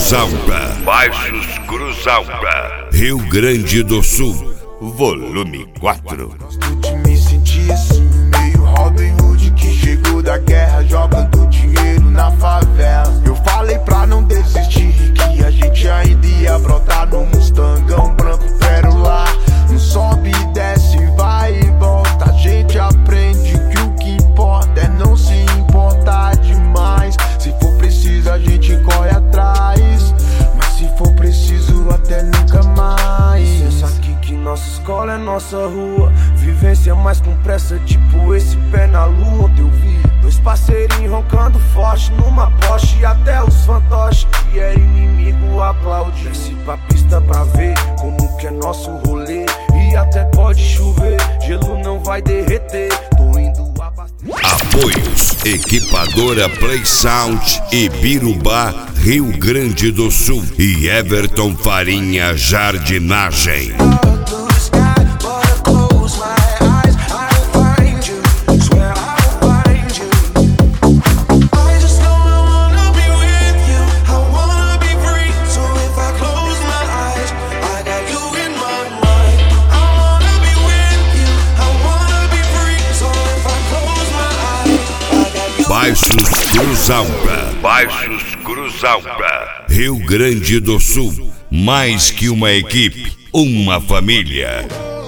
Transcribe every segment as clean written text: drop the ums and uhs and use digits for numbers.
Cruz Alta, Baixos Cruz Alta, Rio Grande do Sul, volume 4. Me senti assim, meio Robin Hood que chegou da guerra, jogando dinheiro na favela. Eu falei pra não desistir, que a gente ainda ia brotar no Mustangão branco pérola. Não sobe e desce, vai e volta. A gente aprende que o que importa é não se importar demais. Se for preciso a gente corre atrás, mas se for preciso até nunca mais. Pensa aqui que nossa escola é nossa rua, vivência mais com pressa, tipo esse pé na lua. Ontem eu vi dois parceirinhos roncando forte numa Porsche, e até os fantoches que era inimigo aplaude. Desce pra pista pra ver como que é nosso rolê, e até pode chover, gelo não vai derreter. Tô indo abastecer. Apoios: Equipadora Play Sound e Birubá, Rio Grande do Sul, e Everton Farinha Jardinagem. Baixos Cruz Alta, Baixos Cruz Alta, Rio Grande do Sul, mais que uma equipe, uma família.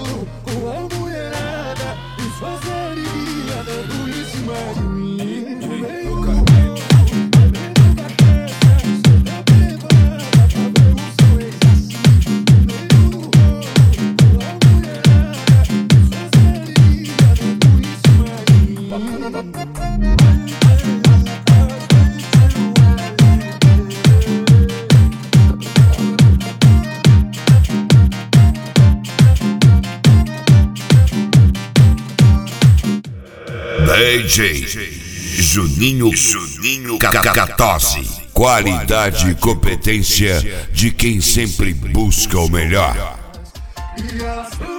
DJ Juninho Cacatosi. Qualidade e competência de quem sempre busca o melhor.